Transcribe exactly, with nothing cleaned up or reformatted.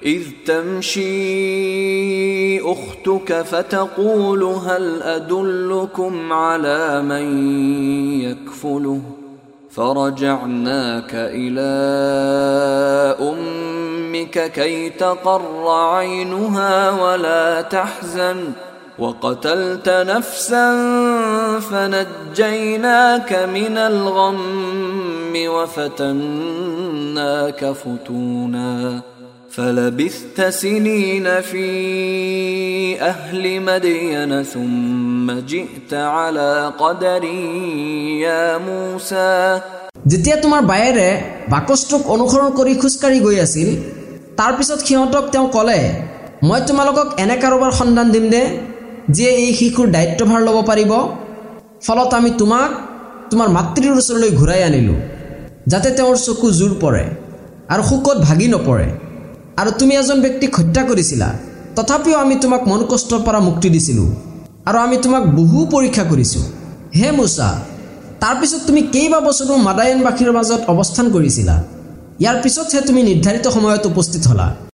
إذ تمشي أختك فتقول هل أدلكم على من يكفله فرجعناك إلى أمك كي تقر عينها ولا تحزن وقتلت نفسا فنجيناك من الغم وفتناك فتونا فلبثت سنين في أهل مدين ثم جئت على قدر يا موسى যেতিয়া তোমাৰ বায়েৰে বাকষ্টক অনুসৰণ কৰি খুজকাৰি গৈ আছিল তাৰ পিছত সিহঁতক তেওঁ ক'লে মই তোমালোকক এনে কাৰোবাৰ সন্ধান দিম দে যিয়ে এই শিশুৰ দায়িত্বভাৰ ল'ব পাৰিব ফলত আমি তোমাক তোমাৰ মাতৃৰ ওচৰলৈ ঘূৰাই আনিলো যাতে তেওঁৰ চকু জোৰ পৰে আৰু শুকত ভাগি নপৰে আৰু তুমি এজন ব্যক্তিক হত্যা কৰিছিলা তথাপিও আমি তোমাক মন কষ্টৰ পৰা মুক্তি দিছিলো আৰু আমি তোমাক বহু পৰীক্ষা কৰিছো হে মুসা তাৰ পিছত তুমি কেইবা বছৰ মাদায়ন বাখীৰ মাজত অৱস্থান কৰিছিলা ইয়াৰ পিছতহে তুমি নিৰ্ধাৰিত সময়ত উপস্থিত হলা